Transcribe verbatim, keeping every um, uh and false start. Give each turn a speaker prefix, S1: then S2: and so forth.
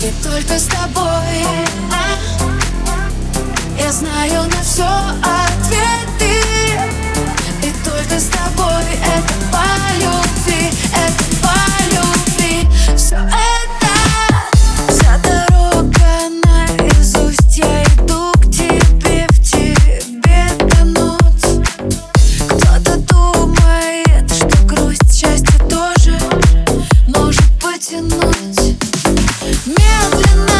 S1: И только с тобой я знаю на все ответы. И только с тобой это по любви, это по любви. Все это, вся дорога наизусть. Я иду к тебе, в тебе тонуть. Кто-то думает, что грусть счастье тоже может потянуть. Медленно